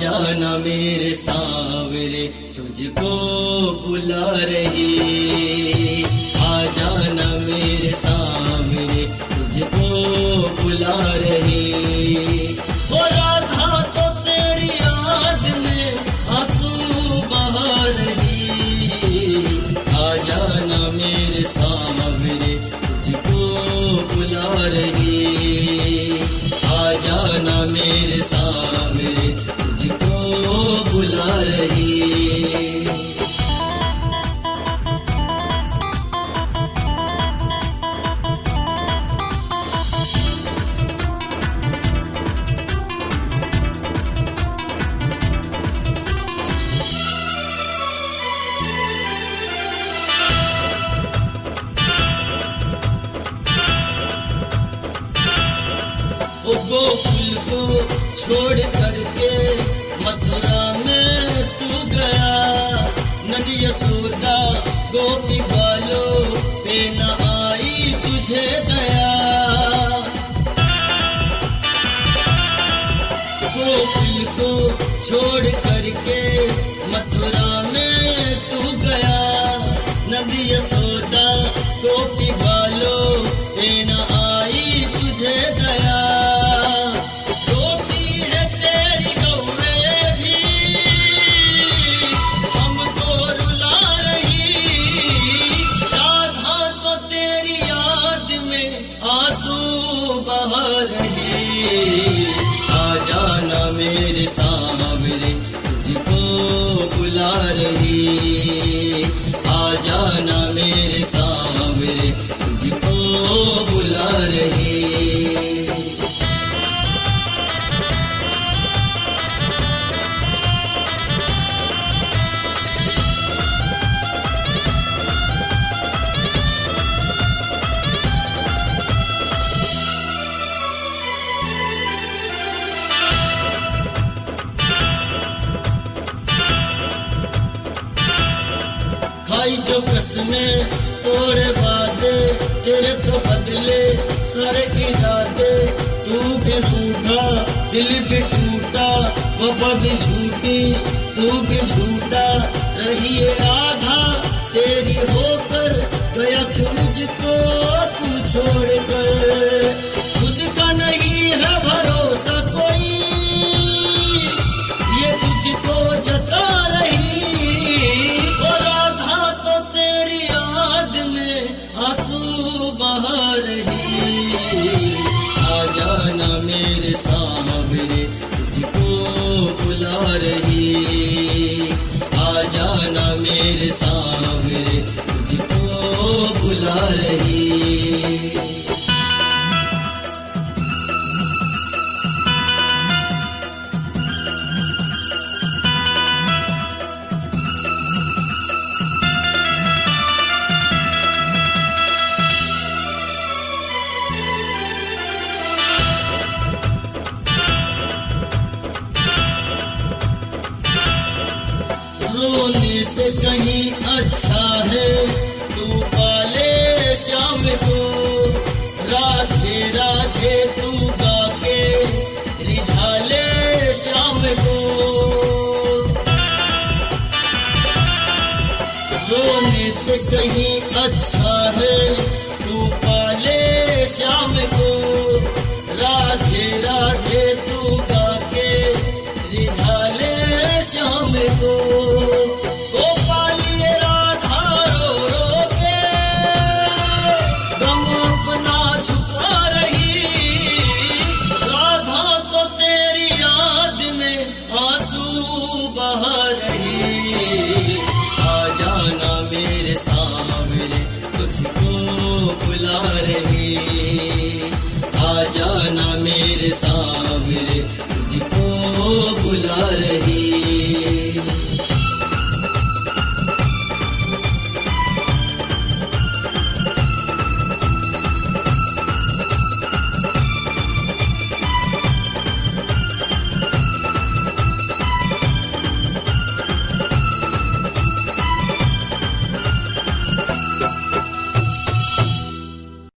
जाना मेरे सांवरे तुझको बुला रही, आ जाना मेरे सांवरे तुझको बुला रही। हो राधा तो तेरी याद में आंसू बहा रही, आ जाना मेरे सांवरे तुझको बुला रही, आ जाना मेरे सांवरे तुझको बुला रही। ओ गोकुल को छोड़ करके मथुरा में तू गया, नंद यशोदा गोपी बालों पे न आई तुझे दया। गोकुल को छोड़ करके मथुरा में तू गया, नंद यशोदा गोपी बालों पे न आई तुझे दया। आ जाना मेरे सांवरे तुझको बुला रही, आ जाना मेरे सांवरे तुझको बुला रही। खाई जो कसमें तोड़े वादे, तेरे तो बदले सारे इरादे। तू भी रूठा दिल भी टूटा, वफा भी झूठी तू भी झूठा रही है। राधा तेरी होकर गया तू मुझको तू छोड़ कर, खुद का नहीं है भरोसा कोई ये तुझको जता रही। आंसू बहा रही, आ जाना मेरे सांवरे तुझको बुला रही, आ जाना मेरे सांवरे तुझको बुला रही। रोने से कहीं अच्छा है तू पाले श्याम को, राधे राधे तू गा के रिझाले श्याम को। रोने से कहीं अच्छा है तू पाले श्याम को, राधे राधे तू गा के रिझाले श्याम को। गोपाली राधा रो रो के गम अपना छुपा रही, राधा तो तेरी याद में आंसू बहा रही। आ जाना मेरे सांवरे तुझको बुला रही, आ जाना मेरे सांवरे